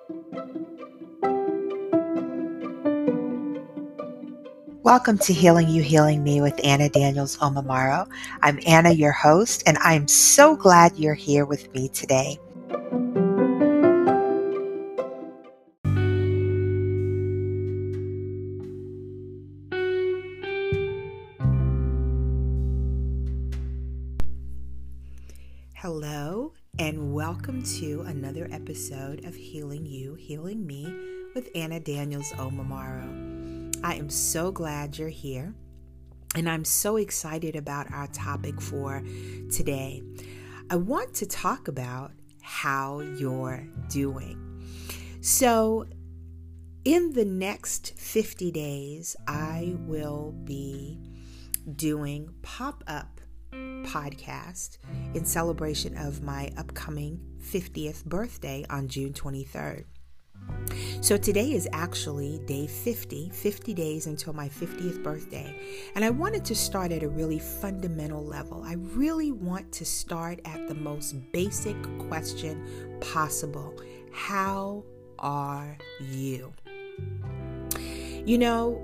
Welcome to Healing You, Healing Me with Anna Daniels Omamaro. I'm Anna, your host, and I'm so glad you're here with me today. Hello, and welcome to another episode of Healing You, Healing Me with Anna Daniels Omamaro. I am so glad you're here, and I'm so excited about our topic for today. I want to talk about how you're doing. So, in the next 50 days, I will be doing pop-up podcast in celebration of my upcoming 50th birthday on June 23rd. So today is actually day 50 days until my 50th birthday. And I wanted to start at a really fundamental level. I really want to start at the most basic question possible. How are you? You know,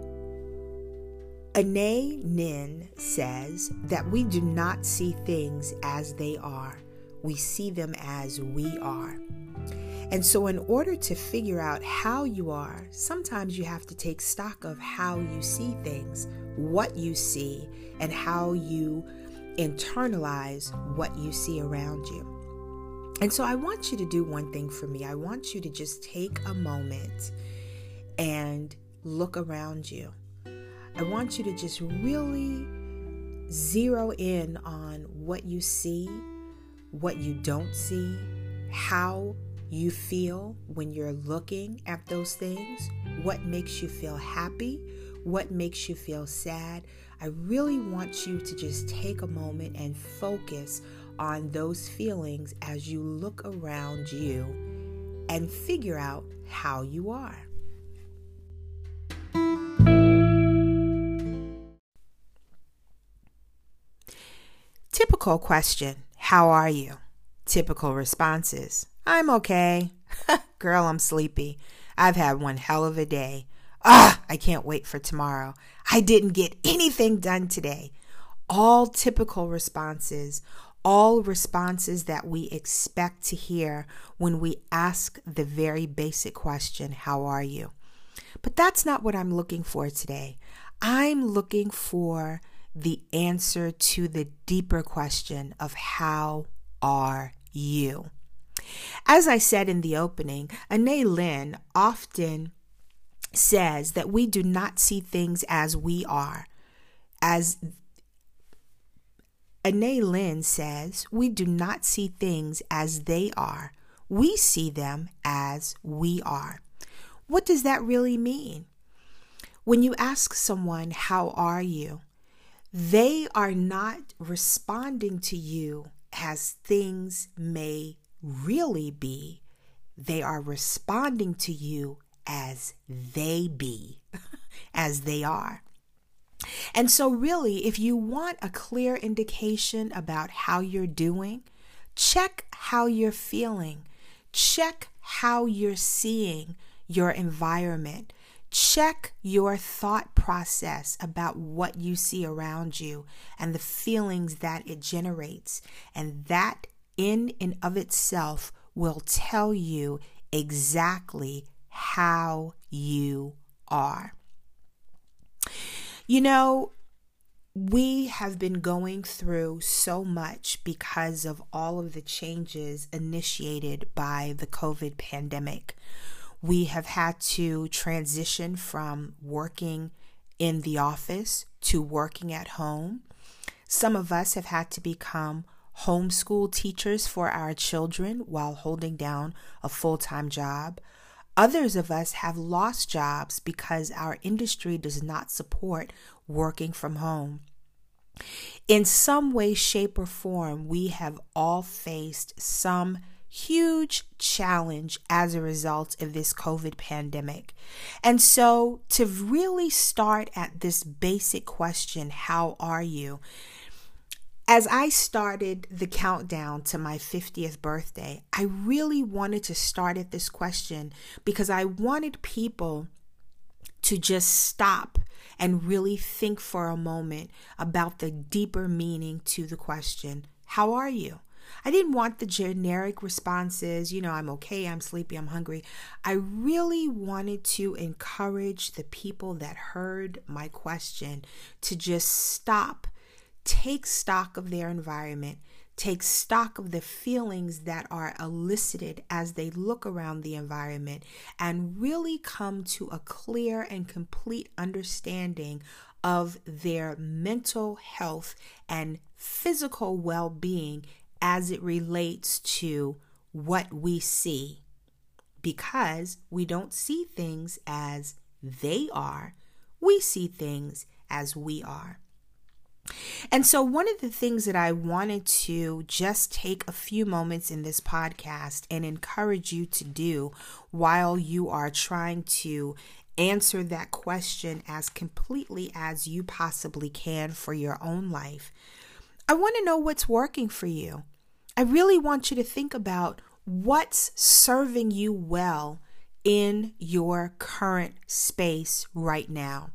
Anaïs Nin says that we do not see things as they are. We see them as we are. And so in order to figure out how you are, sometimes you have to take stock of how you see things, what you see, and how you internalize what you see around you. And so I want you to do one thing for me. I want you to just take a moment and look around you. I want you to just really zero in on what you see, what you don't see, how you feel when you're looking at those things, what makes you feel happy, what makes you feel sad. I really want you to just take a moment and focus on those feelings as you look around you and figure out how you are. Typical question, how are you? Typical responses, I'm okay. Girl, I'm sleepy. I've had one hell of a day. I can't wait for tomorrow. I didn't get anything done today. All typical responses, all responses that we expect to hear when we ask the very basic question, how are you? But that's not what I'm looking for today. I'm looking for the answer to the deeper question of how are you? As I said in the opening, Anaïs Nin often says that we do not see things as we are. As Anaïs Nin says, we do not see things as they are. We see them as we are. What does that really mean? When you ask someone, how are you? They are not responding to you as things may really be. They are responding to you as they be, as they are. And so really, if you want a clear indication about how you're doing, check how you're feeling. Check how you're seeing your environment. Check your thought process about what you see around you and the feelings that it generates. And that in and of itself will tell you exactly how you are. You know, we have been going through so much because of all of the changes initiated by the COVID pandemic. We have had to transition from working in the office to working at home. Some of us have had to become homeschool teachers for our children while holding down a full-time job. Others of us have lost jobs because our industry does not support working from home. In some way, shape, or form, we have all faced some huge challenge as a result of this COVID pandemic. And so to really start at this basic question, how are you? As I started the countdown to my 50th birthday, I really wanted to start at this question because I wanted people to just stop and really think for a moment about the deeper meaning to the question, how are you? I didn't want the generic responses, I'm okay, I'm sleepy, I'm hungry. I really wanted to encourage the people that heard my question to just stop, take stock of their environment, take stock of the feelings that are elicited as they look around the environment, and really come to a clear and complete understanding of their mental health and physical well-being as it relates to what we see. Because we don't see things as they are, we see things as we are. And so one of the things that I wanted to just take a few moments in this podcast and encourage you to do while you are trying to answer that question as completely as you possibly can for your own life, I want to know what's working for you. I really want you to think about what's serving you well in your current space right now.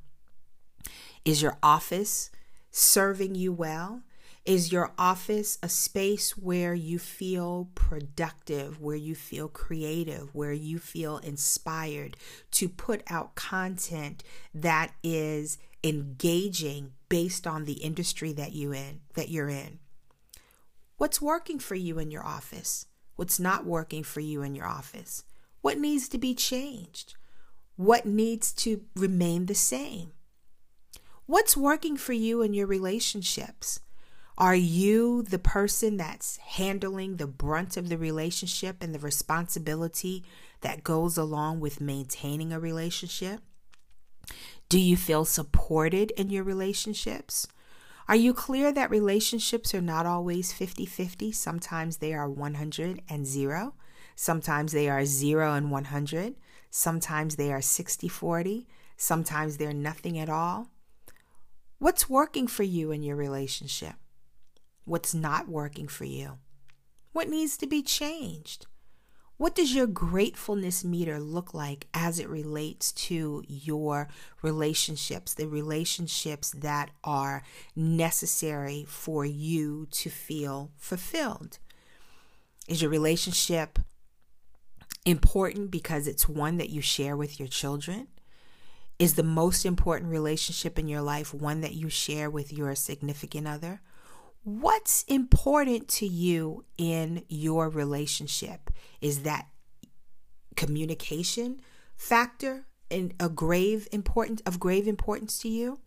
Is your office serving you well? Is your office a space where you feel productive, where you feel creative, where you feel inspired to put out content that is engaging based on the industry that you're in? What's working for you in your office? What's not working for you in your office? What needs to be changed? What needs to remain the same? What's working for you in your relationships? Are you the person that's handling the brunt of the relationship and the responsibility that goes along with maintaining a relationship? Do you feel supported in your relationships? Are you clear that relationships are not always 50-50? Sometimes they are 100 and 0. Sometimes they are 0 and 100. Sometimes they are 60-40. Sometimes they're nothing at all. What's working for you in your relationship? What's not working for you? What needs to be changed? What does your gratefulness meter look like as it relates to your relationships, the relationships that are necessary for you to feel fulfilled? Is your relationship important because it's one that you share with your children? Is the most important relationship in your life one that you share with your significant other? What's important to you in your relationship? Is that communication factor of grave importance to you?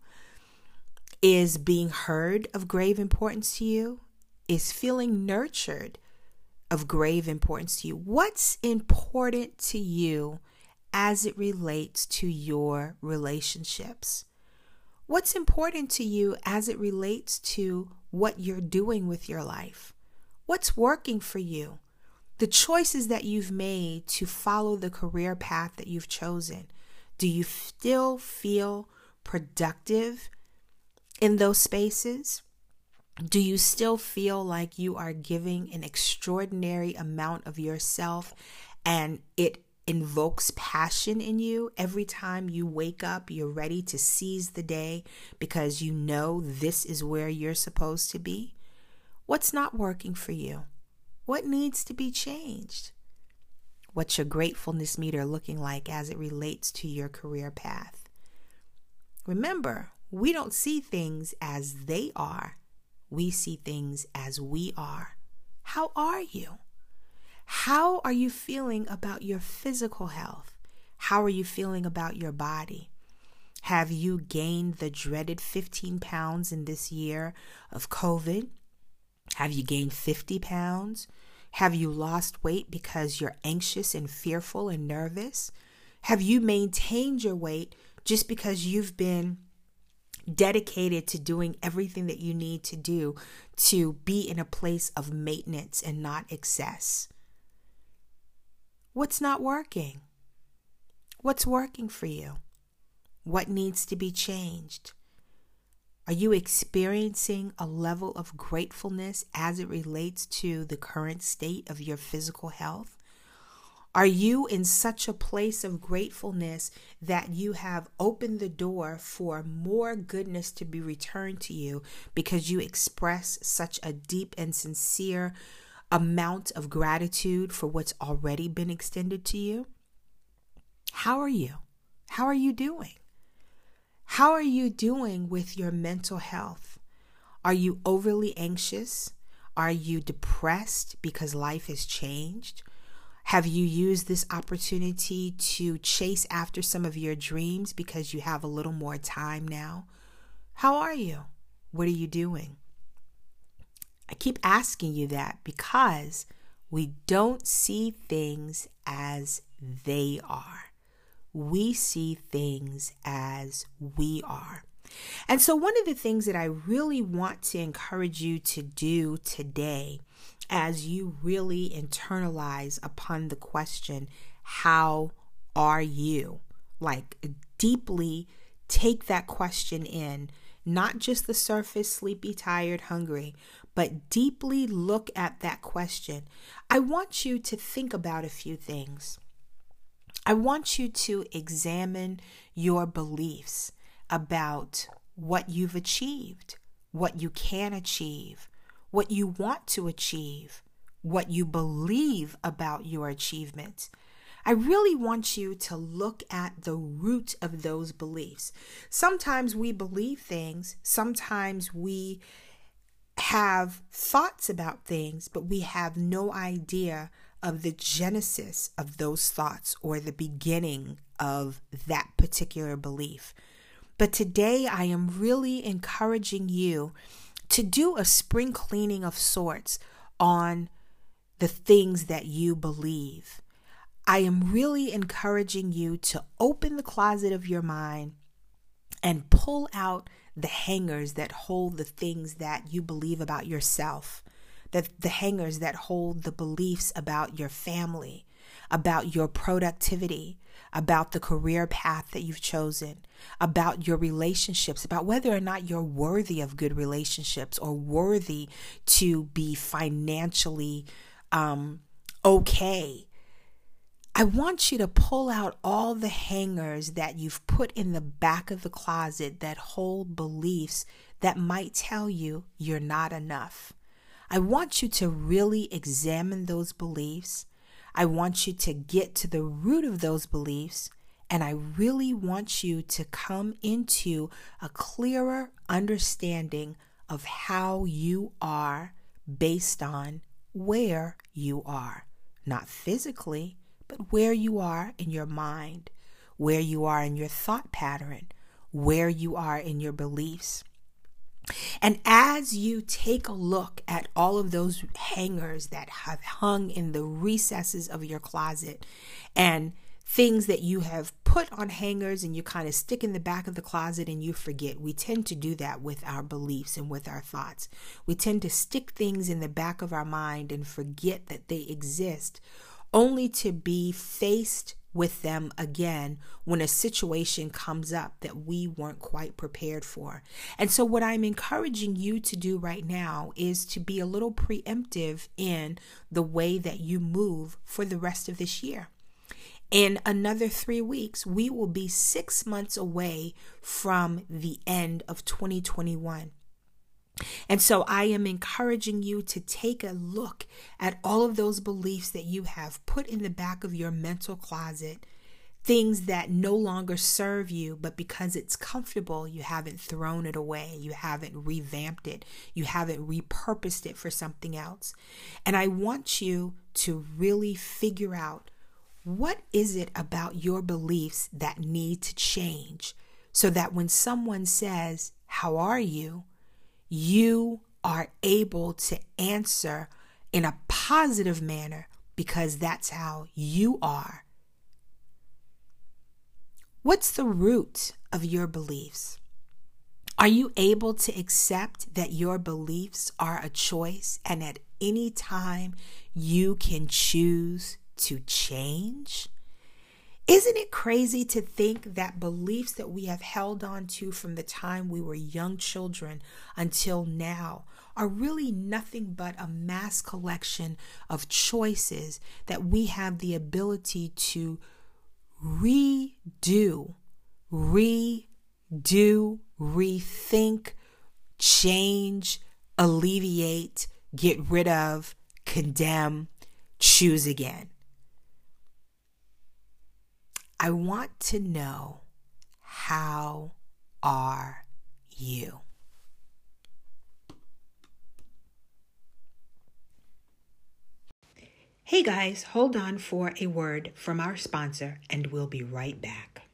Is being heard of grave importance to you? Is feeling nurtured of grave importance to you? What's important to you as it relates to your relationships? What's important to you as it relates to what you're doing with your life? What's working for you? The choices that you've made to follow the career path that you've chosen. Do you still feel productive in those spaces? Do you still feel like you are giving an extraordinary amount of yourself and it invokes passion in you every time you wake up? You're ready to seize the day because you know this is where you're supposed to be. What's not working for you? What needs to be changed? What's your gratefulness meter looking like as it relates to your career path? Remember, we don't see things as they are. We see things as we are. How are you? How are you feeling about your physical health? How are you feeling about your body? Have you gained the dreaded 15 pounds in this year of COVID? Have you gained 50 pounds? Have you lost weight because you're anxious and fearful and nervous? Have you maintained your weight just because you've been dedicated to doing everything that you need to do to be in a place of maintenance and not excess? What's not working? What's working for you? What needs to be changed? Are you experiencing a level of gratefulness as it relates to the current state of your physical health? Are you in such a place of gratefulness that you have opened the door for more goodness to be returned to you because you express such a deep and sincere amount of gratitude for what's already been extended to you? How are you? How are you doing? How are you doing with your mental health? Are you overly anxious? Are you depressed because life has changed? Have you used this opportunity to chase after some of your dreams because you have a little more time now? How are you? What are you doing? I keep asking you that because we don't see things as they are. We see things as we are. And so one of the things that I really want to encourage you to do today, as you really internalize upon the question, how are you? Like, deeply take that question in, not just the surface, sleepy, tired, hungry, but deeply look at that question. I want you to think about a few things. I want you to examine your beliefs about what you've achieved, what you can achieve, what you want to achieve, what you believe about your achievements. I really want you to look at the root of those beliefs. Sometimes we believe things, sometimes we have thoughts about things, but we have no idea of the genesis of those thoughts or the beginning of that particular belief. But today I am really encouraging you to do a spring cleaning of sorts on the things that you believe. I am really encouraging you to open the closet of your mind and pull out the hangers that hold the things that you believe about yourself, the hangers that hold the beliefs about your family, about your productivity, about the career path that you've chosen, about your relationships, about whether or not you're worthy of good relationships or worthy to be financially okay. I want you to pull out all the hangers that you've put in the back of the closet that hold beliefs that might tell you you're not enough. I want you to really examine those beliefs. I want you to get to the root of those beliefs, and I really want you to come into a clearer understanding of how you are based on where you are, not physically, but where you are in your mind, where you are in your thought pattern, where you are in your beliefs. And as you take a look at all of those hangers that have hung in the recesses of your closet and things that you have put on hangers and you kind of stick in the back of the closet and you forget. We tend to do that with our beliefs and with our thoughts. We tend to stick things in the back of our mind and forget that they exist, only to be faced with them again when a situation comes up that we weren't quite prepared for. And so what I'm encouraging you to do right now is to be a little preemptive in the way that you move for the rest of this year. In another 3 weeks, we will be 6 months away from the end of 2021. And so I am encouraging you to take a look at all of those beliefs that you have put in the back of your mental closet, things that no longer serve you, but because it's comfortable, you haven't thrown it away, you haven't revamped it, you haven't repurposed it for something else. And I want you to really figure out, what is it about your beliefs that need to change so that when someone says, "How are you?" you are able to answer in a positive manner because that's how you are. What's the root of your beliefs? Are you able to accept that your beliefs are a choice and at any time you can choose to change? Isn't it crazy to think that beliefs that we have held on to from the time we were young children until now are really nothing but a mass collection of choices that we have the ability to redo, rethink, change, alleviate, get rid of, condemn, choose again. I want to know, how are you? Hey guys, hold on for a word from our sponsor and we'll be right back.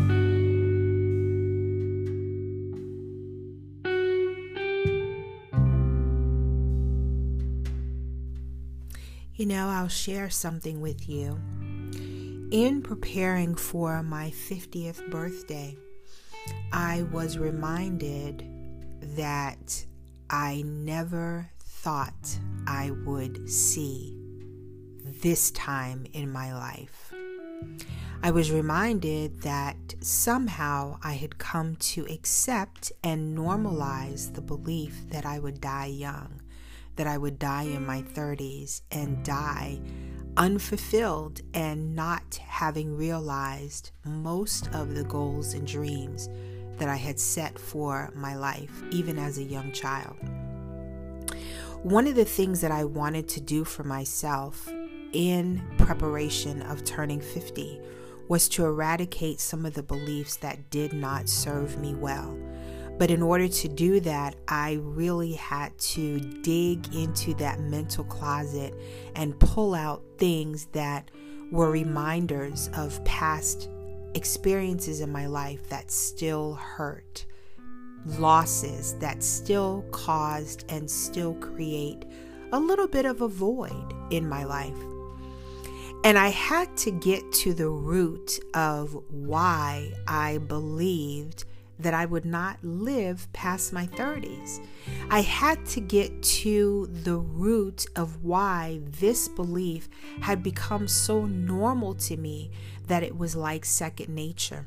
I'll share something with you. In preparing for my 50th birthday, I was reminded that I never thought I would see this time in my life. I was reminded that somehow I had come to accept and normalize the belief that I would die young, that I would die in my 30s and die unfulfilled and not having realized most of the goals and dreams that I had set for my life, even as a young child. One of the things that I wanted to do for myself in preparation of turning 50 was to eradicate some of the beliefs that did not serve me well. But in order to do that, I really had to dig into that mental closet and pull out things that were reminders of past experiences in my life that still hurt, losses that still caused and still create a little bit of a void in my life. And I had to get to the root of why I believed that I would not live past my 30s. I had to get to the root of why this belief had become so normal to me that it was like second nature.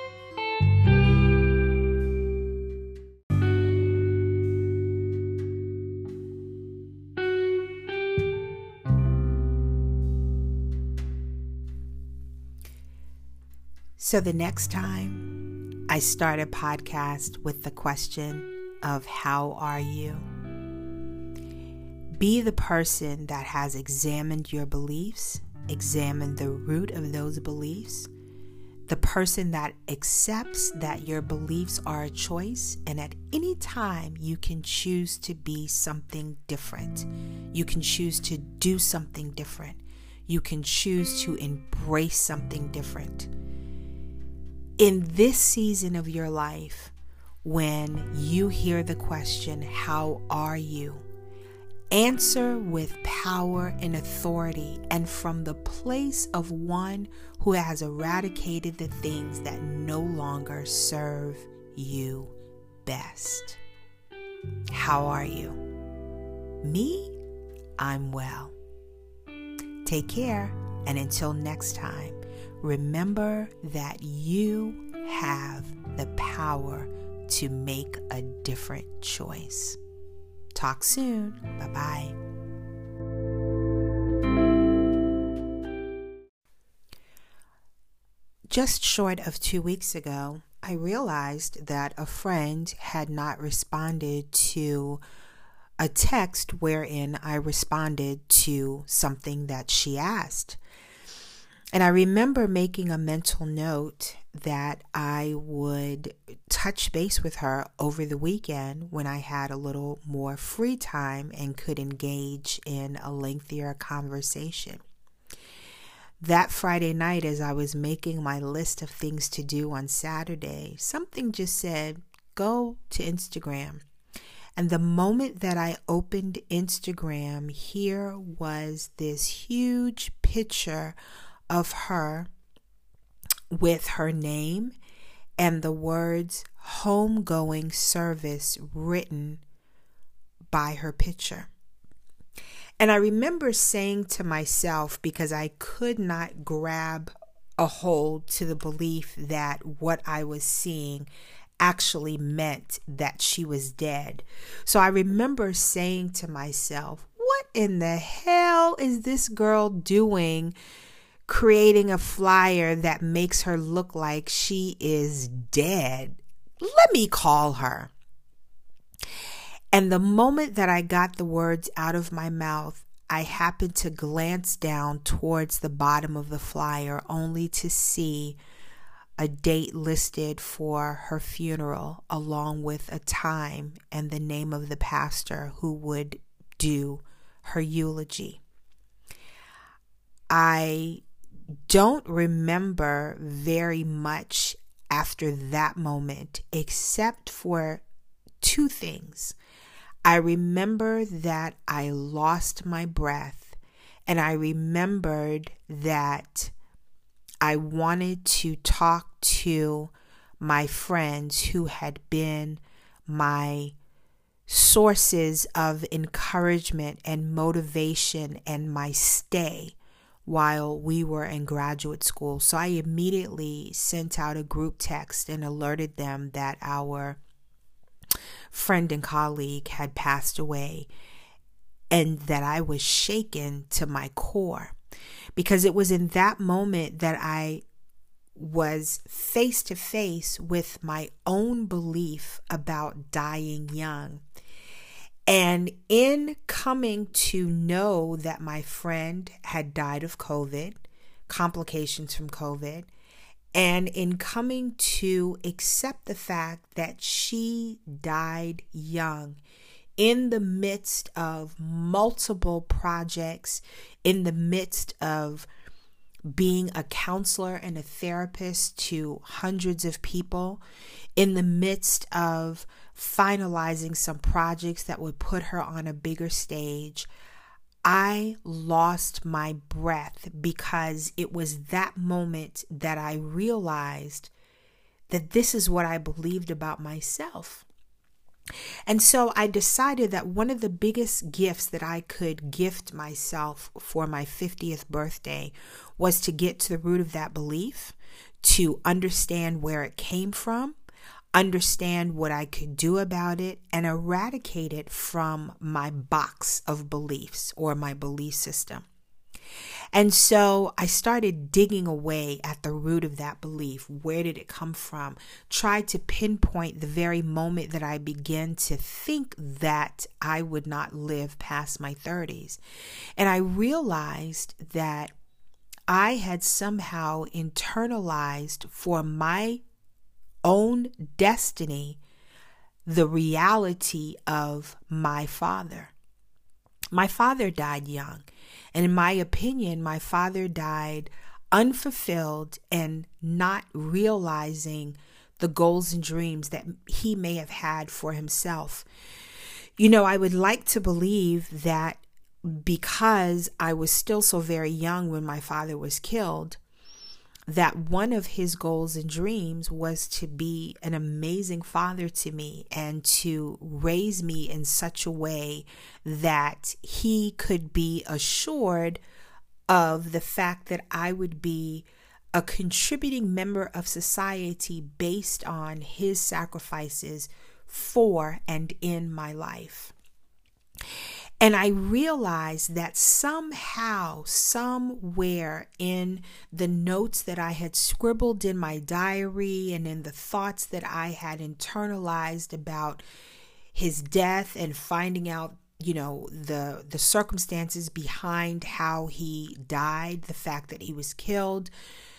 So the next time I start a podcast with the question of how are you? Be the person that has examined your beliefs, examined the root of those beliefs, the person that accepts that your beliefs are a choice, and at any time you can choose to be something different. You can choose to do something different. You can choose to embrace something different. In this season of your life, when you hear the question, how are you? Answer with power and authority and from the place of one who has eradicated the things that no longer serve you best. How are you? Me? I'm well. Take care, and until next time, remember that you have the power to make a different choice. Talk soon. Bye-bye. Just short of 2 weeks ago, I realized that a friend had not responded to a text wherein I responded to something that she asked. And I remember making a mental note that I would touch base with her over the weekend when I had a little more free time and could engage in a lengthier conversation. That Friday night, as I was making my list of things to do on Saturday, something just said, go to Instagram. And the moment that I opened Instagram, here was this huge picture of her with her name and the words homegoing service written by her picture. And I remember saying to myself, because I could not grab a hold to the belief that what I was seeing actually meant that she was dead. So I remember saying to myself, what in the hell is this girl doing, creating a flyer that makes her look like she is dead? Let me call her. And the moment that I got the words out of my mouth, I happened to glance down towards the bottom of the flyer only to see a date listed for her funeral, along with a time and the name of the pastor who would do her eulogy. I don't remember very much after that moment, except for two things. I remember that I lost my breath, and I remembered that I wanted to talk to my friends who had been my sources of encouragement and motivation and my stay while we were in graduate school. So I immediately sent out a group text and alerted them that our friend and colleague had passed away, and that I was shaken to my core, because it was in that moment that I was face to face with my own belief about dying young. And in coming to know that my friend had died of COVID, complications from COVID, and in coming to accept the fact that she died young, in the midst of multiple projects, in the midst of being a counselor and a therapist to hundreds of people, in the midst of finalizing some projects that would put her on a bigger stage, I lost my breath, because it was that moment that I realized that this is what I believed about myself. And so I decided that one of the biggest gifts that I could gift myself for my 50th birthday was to get to the root of that belief, to understand where it came from, understand what I could do about it, and eradicate it from my box of beliefs or my belief system. And so I started digging away at the root of that belief. Where did it come from? Tried to pinpoint the very moment that I began to think that I would not live past my 30s. And I realized that I had somehow internalized for my own destiny the reality of my father. My father died young. And in my opinion, my father died unfulfilled and not realizing the goals and dreams that he may have had for himself. You know, I would like to believe that because I was still so very young when my father was killed, that one of his goals and dreams was to be an amazing father to me and to raise me in such a way that he could be assured of the fact that I would be a contributing member of society based on his sacrifices for and in my life. And I realized that somehow, somewhere in the notes that I had scribbled in my diary and in the thoughts that I had internalized about his death and finding out, you know, the circumstances behind how he died, the fact that he was killed,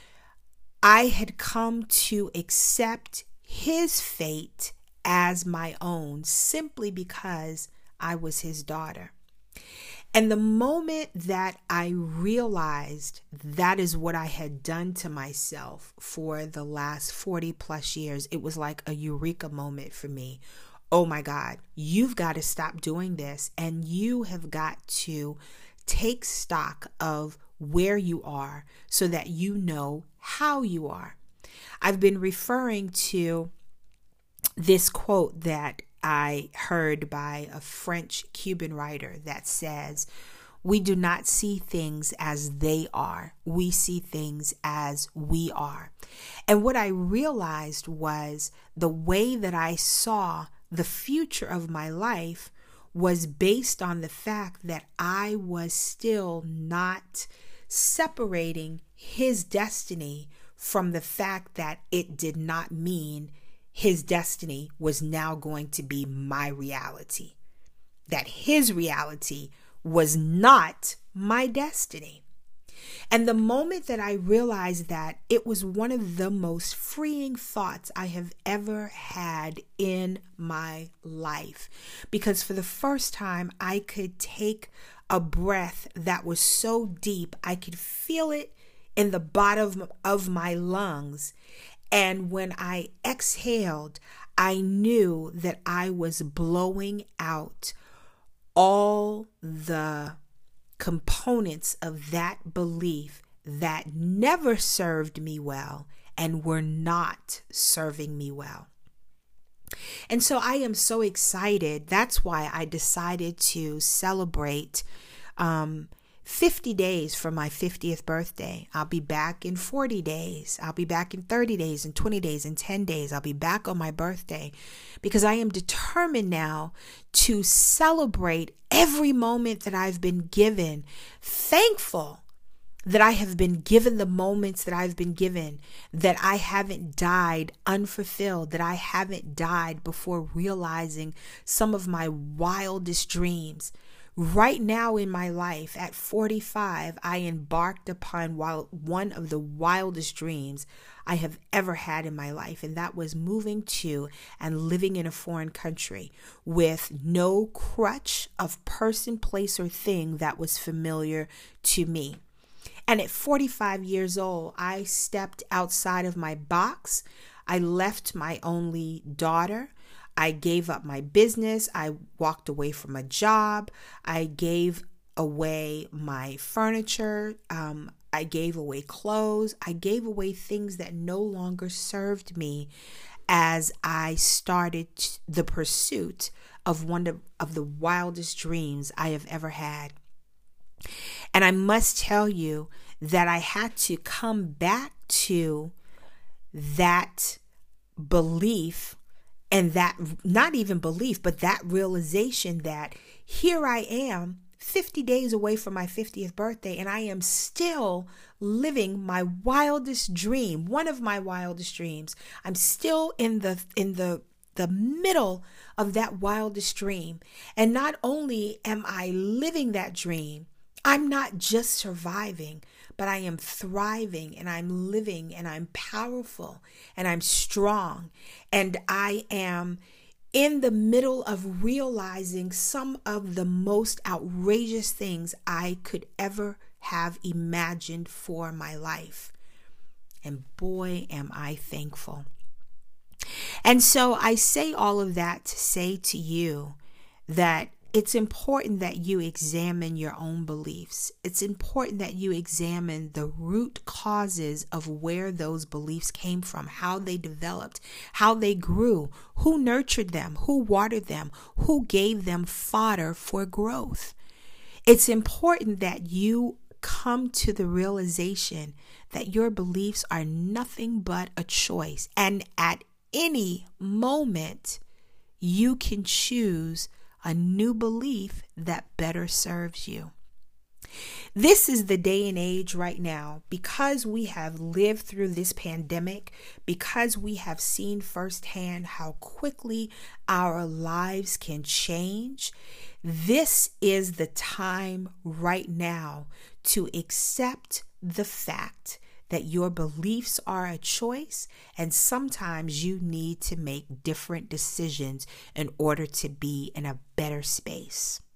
I had come to accept his fate as my own simply because I was his daughter. And the moment that I realized that is what I had done to myself for the last 40 plus years, it was like a eureka moment for me. Oh my God, you've got to stop doing this, and you have got to take stock of where you are so that you know how you are. I've been referring to this quote that I heard by a French Cuban writer that says, We do not see things as they are. We see things as we are. And what I realized was the way that I saw the future of my life was based on the fact that I was still not separating his destiny from the fact that it did not mean his destiny was now going to be my reality. That his reality was not my destiny. And the moment that I realized that, it was one of the most freeing thoughts I have ever had in my life. Because for the first time, I could take a breath that was so deep, I could feel it in the bottom of my lungs. And when I exhaled, I knew that I was blowing out all the components of that belief that never served me well and were not serving me well. And so I am so excited. That's why I decided to celebrate 50 days for my 50th birthday. I'll be back in 40 days. I'll be back in 30 days and 20 days and 10 days. I'll be back on my birthday because I am determined now to celebrate every moment that I've been given. Thankful that I have been given the moments that I've been given, that I haven't died unfulfilled, that I haven't died before realizing some of my wildest dreams. Right now in my life, at 45, I embarked upon one of the wildest dreams I have ever had in my life, and that was moving to and living in a foreign country with no crutch of person, place, or thing that was familiar to me. And at 45 years old, I stepped outside of my box. I left my only daughter. I gave up my business. I walked away from a job. I gave away my furniture. I gave away clothes. I gave away things that no longer served me as I started the pursuit of one of the wildest dreams I have ever had. And I must tell you that I had to come back to that belief. And that, not even belief, but that realization that here I am 50 days away from my 50th birthday, and I am still living my wildest dream, one of my wildest dreams. I'm still in the middle of that wildest dream. And not only am I living that dream, I'm not just surviving, but I am thriving, and I'm living, and I'm powerful, and I'm strong, and I am in the middle of realizing some of the most outrageous things I could ever have imagined for my life. And boy, am I thankful. And so I say all of that to say to you that it's important that you examine your own beliefs. It's important that you examine the root causes of where those beliefs came from, how they developed, how they grew, who nurtured them, who watered them, who gave them fodder for growth. It's important that you come to the realization that your beliefs are nothing but a choice. And at any moment, you can choose a new belief that better serves you. This is the day and age right now, because we have lived through this pandemic, because we have seen firsthand how quickly our lives can change. This is the time right now to accept the fact that your beliefs are a choice, and sometimes you need to make different decisions in order to be in a better space.